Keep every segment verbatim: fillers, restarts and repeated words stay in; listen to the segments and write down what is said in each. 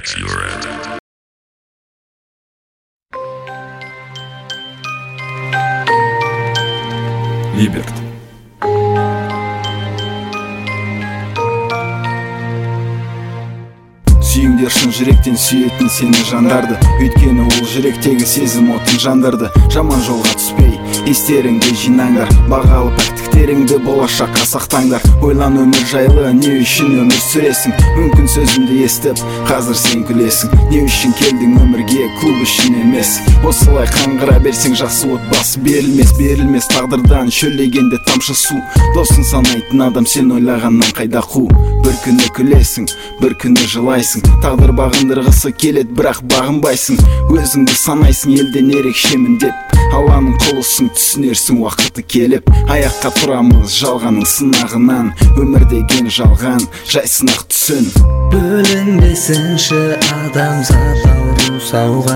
X your end. Либерт. Сүйіңдер шын жүректен сүйетін сені жандарды, өйткені ол жүректегі сезім отын жандырды. Жаман жолға түспей, естеріңді жинаңдар, бағалы пәктіктеріңді болашаққа сақтаңдар. Ойлан өмір жайлы, не үшін өмір сүресің? Мүмкін сөзімді естіп, қазір сен күлесің. Не үшін келдің өмірге, клуб үшін емес? Осылай қаңғыра берсең жақсы отбасы берілмес, берілмес тағдырдан шөлдегенде тамшы су. Досын санайтын адам сен ойлағаннан қайда қу? Бір күні күлесің, бір күні жылайсың. Тағдыр бағындырғысы келет, бірақ бағынбайсың. Өзіңді санайсың, елден ерекшемін деп. Алланың құлысың, түсінерсің уақыты келіп. Аяққа тұрамыз жалғаның сынағынан. Өмір деген жалған, жай сынақ түсін. Бөлінбесінші адамзат ауру сауға,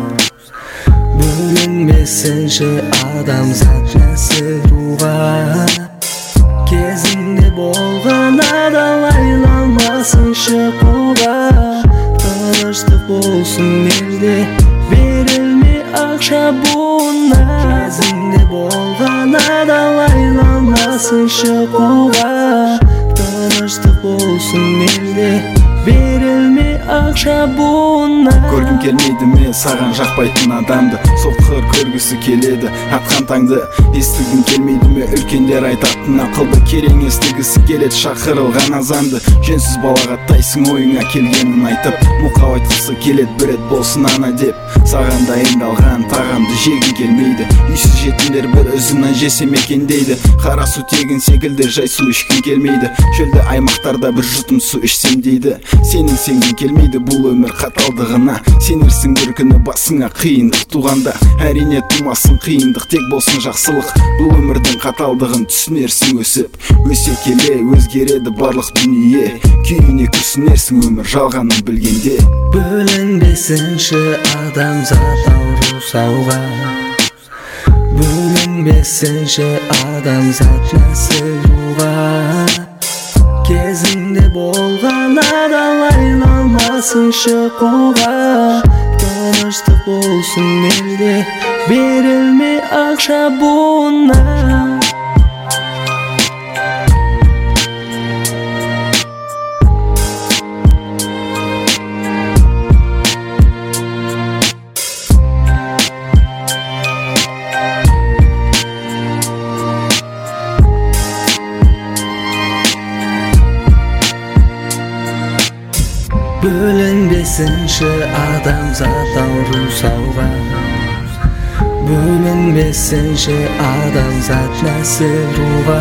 бөлінбесінші адамзат нәсіл руға. Кезінде болған адам айналмасыншы қолға. Тыныштық болсын елде, берілме ақша буына. Кезінде болған адам айналмасыншы қолға. Тыныштық болсын елде, берілме ақша буына. Көргім келмейді ме саған жақпайтын адамды? Соққыр көргісі келеді атқан таңды. Естігім келмейді ме үлкендер айтатын ақылды? Керең естігісі келеді шақырылған азанды. Жөнсіз балағаттайсың ойыңа келгенін айтып. Мұқау айтқысы келеді бір рет болсын ана деп. Саған дайындалған тағамды жегің келмейді. Үйсіз жетімдер бір өзімнен жесем екен дейді. Қара су тегін секілді жай су ішкім келмейді. Шөлді аймақтарда бір жұтым су ішсем дейді. Сенің сенгің келмейді бұл өмір қаталдығына. Сенерсің бір күні басыңа қиындық туғанда. Әрине тумасын қиындық, тек болсын жақсылық. Бұл өмірдің қаталдығын түсінерсің өсіп. Өсе келе өзгереді барлық дүние. Күйіне күрсінерсің өмір жалғанын білгенде. Бөлінбесінші адамзат ауру сауға, бөлінбесінші адамзат нәсіл руға. Кезінде болған адам айналмасыншы қолға. Тыныштық болсын елде, берілме ақша буына. Бөлінбесінші адамзат ауру сауға, бөлінбесінші адамзат нәсіл руға.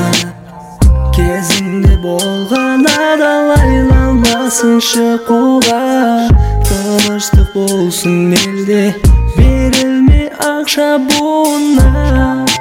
Кезінде болған адам айналмасыншы қолға. Тыныштық болсын елде, берілме ақша буына.